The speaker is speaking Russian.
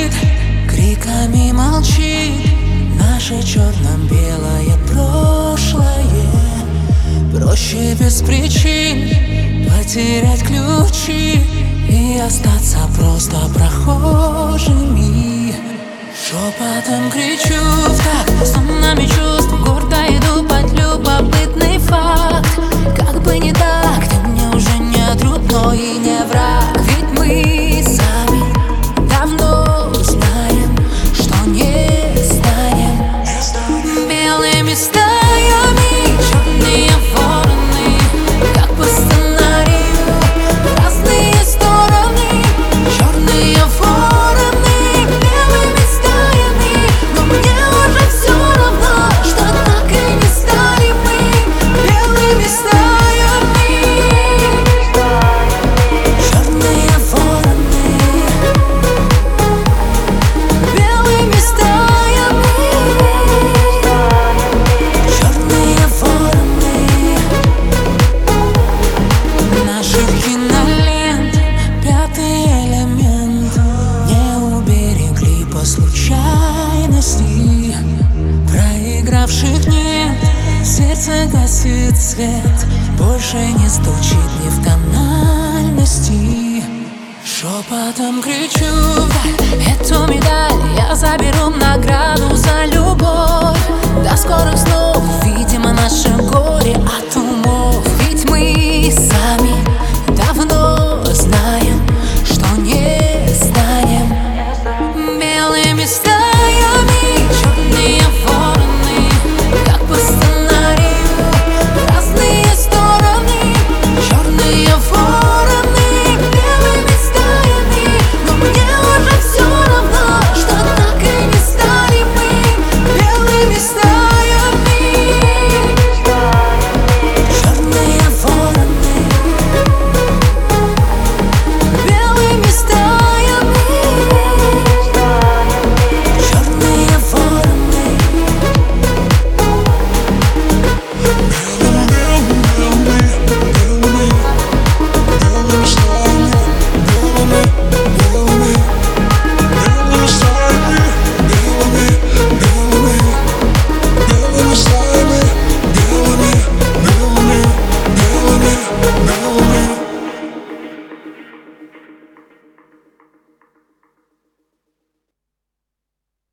кричит, криками молчит наше черно-белое прошлое. Проще без причин потерять ключи и остаться просто прохожими. Шепотом кричу в такт сонными чувств, гордо иду под любопытный факт. Как бы не так, ты мне уже не друг, но и не враг. Ведь мы сами давно знаем, что не станем белыми стаями. Черные вороны, как по сценарию, в разные стороны. Черные вороны, белыми стаями, но мне уже все равно, что так и не стали мы белыми стаями. Черные вороны, белыми стаями. Черные вороны наших кинолент, пятый элемент не уберегли по случайности. Проигравших нет, сердце гасит свет, больше не стучит ни в тональности. Шепотом кричу вдаль, эту медаль я заберу, награду за любовь. До скорых снов, видимо, наше горе от умов.